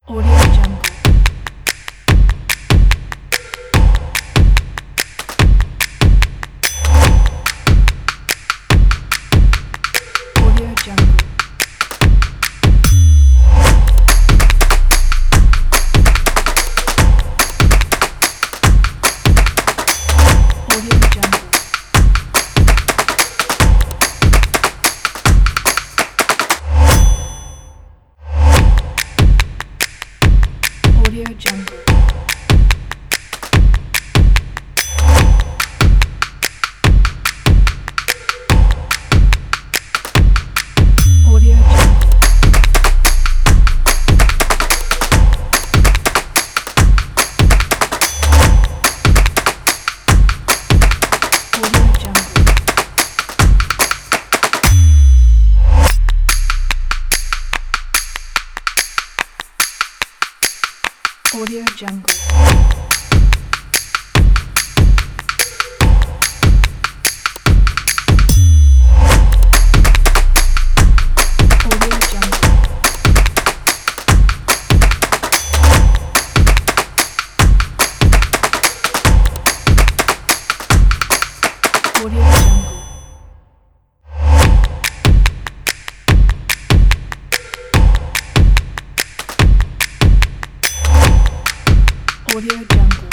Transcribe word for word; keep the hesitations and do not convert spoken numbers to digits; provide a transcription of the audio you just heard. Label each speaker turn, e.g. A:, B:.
A: Audio Jungle. Audio Jungle. Audio Jungle. Audio Jungle. Audio Jungle. Audio Jungle. Audio Jungle. Audio Jungle. Audio Jungle. Audio Jungle.